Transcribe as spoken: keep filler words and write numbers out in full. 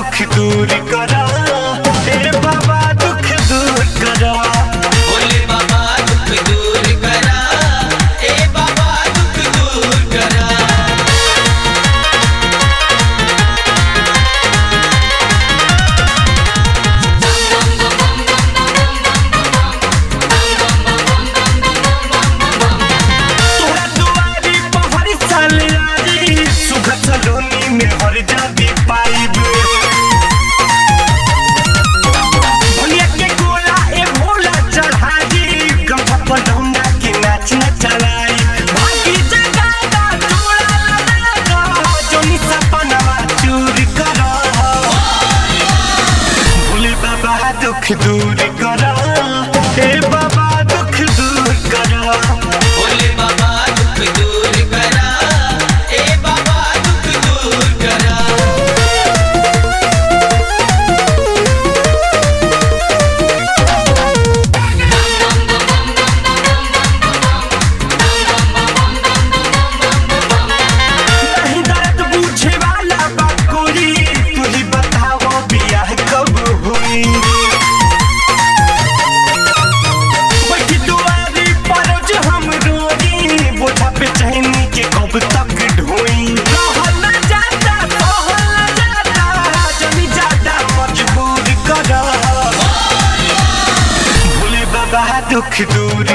दुख दूर करा, हे बाबा दुख दूर करा। भोले बाबा दुख दूर करा, हे बाबा दुख दूर करा। तोरा दुआरी पर हर साल आई, सुबह सलोनी में हर जाती पाइब। भोलिया के गोला ए भोला चढ़ाई, गंगा पलौंगा के नाच नचलाई। भागी जगादा चूड़ा लगादा, जोनी सपनवा चूर करा। भोले बाबा दुख दूर करा, हे बाबा दुख दूर करा। भोले बाबा दुख दूर करा, हे बाबा दुख दूर करा। नहीं दर्द बूझे वाला बाकोरी, तू ही बताओ बियाह कब हुई। बैठी दुआरी पर जो हम रोई, बोझा पे चहनी के कब तक ढोई। रहल न जाता सहल न जाता, जमी जाता मजबूर करा। भोले बाबा दुख दूर